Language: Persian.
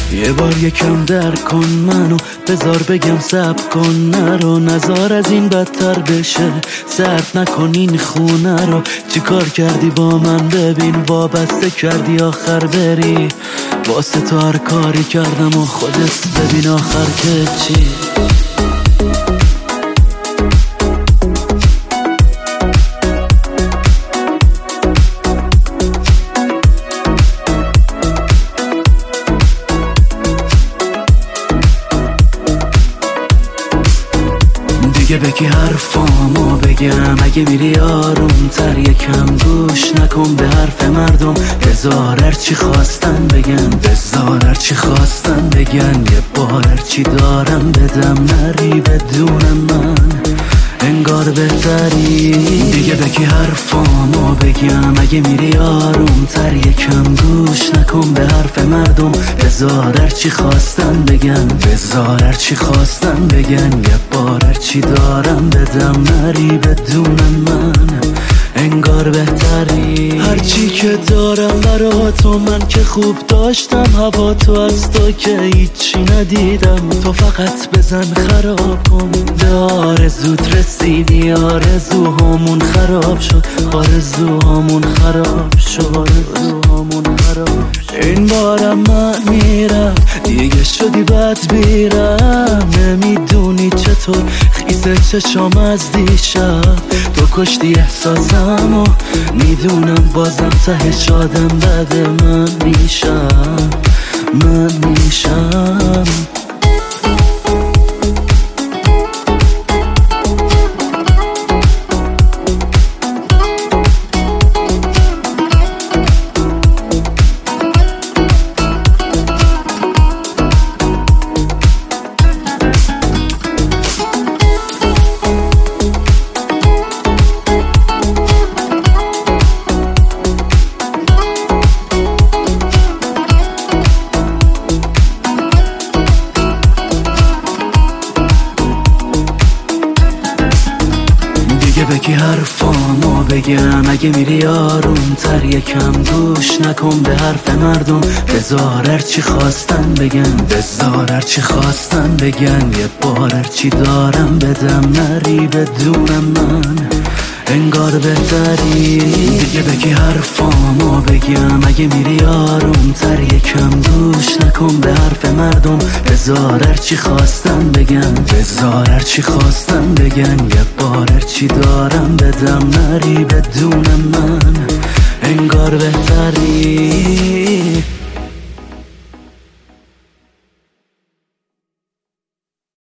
یه بار یکم درک کن منو، بذار بگم صبر کن نرو، نزار از این بدتر بشه، سرد نکن این خونه رو. چی کار کردی با من ببین، وابسته کردی آخر بری، واسه تو هر کاری کردم و خودت ببین آخر که چی. دیگه بگی حرفامو بگم، اگه میری آروم تر یکم گوش نکن به حرف مردم، بذار هرچی خواستن بگن، بذار هرچی خواستن بگن، یه بار هرچی دارم بدم نری بدون من انگار بهتری. دیگه بگی حرفامو بگم، اگه میری آروم تر یکم گوش نکن به حرف مردم، بذار هرچی خواستن بگن، بذار هرچی خواستن بگن، یه بار هرچی دارم بدم نری بدون من انگار بهتری. هرچی که دارم برا تو من که خوب داشتم، هوا تو از تو که هیچی ندیدم، تو فقط بزن خراب کن، به آرزوت رسیدی، آرزوهامون خراب شد، آرزوهامون خراب شد، آرزوهامون خراب شد. این بارم من میرم دیگه، شدی بد بیرم، نمیدونی چطور خیسه چشام از دیشب، تو کشتی احساسم و میدونم بازم ته شادم، بعد من میشم، من میشم. بگی حرفامو بگم، اگه میری آروم تر یکم گوش نکن به حرف مردم، بذار هرچی خواستن بگن، بذار هرچی خواستن بگن، یه بار هرچی دارم بدم نری بدون من انگار بهتری. دیگه بگی حرفامو بگم، اگه میری آروم تر یکم گوش نکن به حرف مردم، بذار هرچی خواستن بگن، بذار هرچی خواستن بگن، یه بار هرچی دارم بدم نری بدون من انگار بهتری.